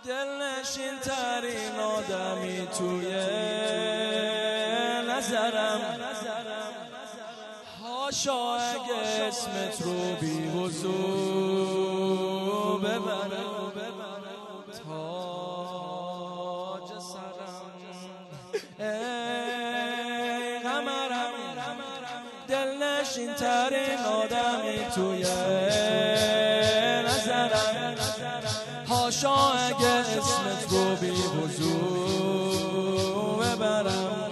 دلنشین ترین آدمی توی نظرم، هاشا اگه اسمت رو بی وضو ببرم تاج سرم. ای قمرم دلنشین ترین آدمی توی نظرم، هاشا اگه اسمت رو بی وضو ببرم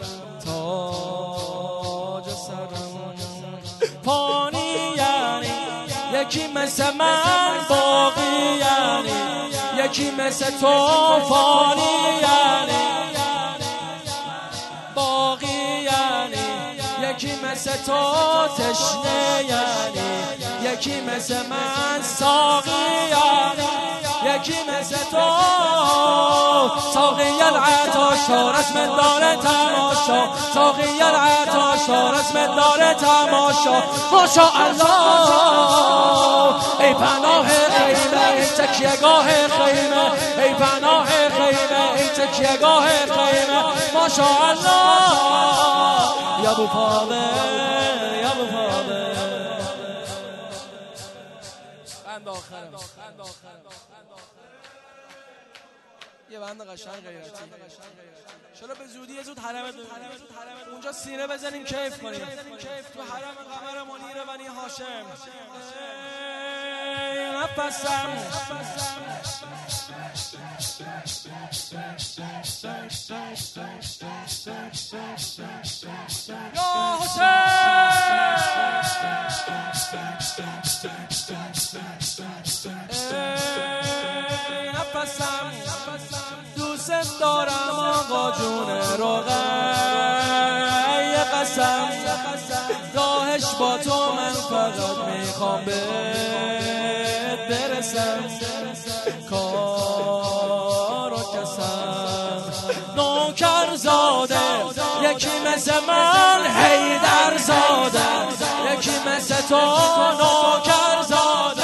تاج سرم. فانی یعنی یکی مثل من، باقی یعنی یکی مثل تو. فانی یعنی باقی یعنی یکی مثل تو. تشنه یعنی یکی مثل من، ساقی یعنی یکی مثل تو. ساقی العطاش رسم داره تماشا، ساقی العطاش رسم داره تماشا. ماشاءالله ای پناه خیمه، ای تکیهگاه خیمه، ای پناه خیمه، ای تکیهگاه خیمه. ماشاءالله یا ابو فاضل، یا ابو فاضل. بند آخرم یه بند قشنگ غیرتی. چرا به زودی یه زود حرمت اونجا سینه بزنیم کیف کنیم. تو حرم قمر منیر بنی هاشم نفسم یا حسین دوست دارم آقا جون روغن. یه قسم راهش با تو من فقط میخوام بهت برسم. کار و کسم نوکر زاده یکی مثل من، حیدر زاده یکی مثل تو. نوکر زاده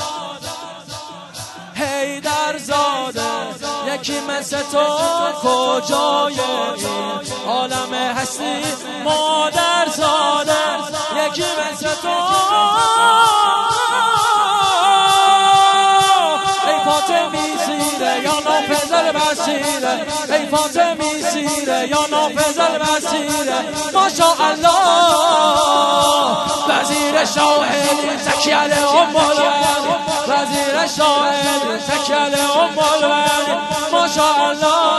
حیدر زاده یکی مثل تو. کجای این عالم هستی مادر زاده یکی مثل تو. ای فاطمی زیره یا نافذل بسیره، ای فاطمی زیره یا نافذل بسیره. ماشاءالله وزیر شاهدی تکیل ام الولی، وزیر شاهدی تکیل ام الولی. ماشاءالله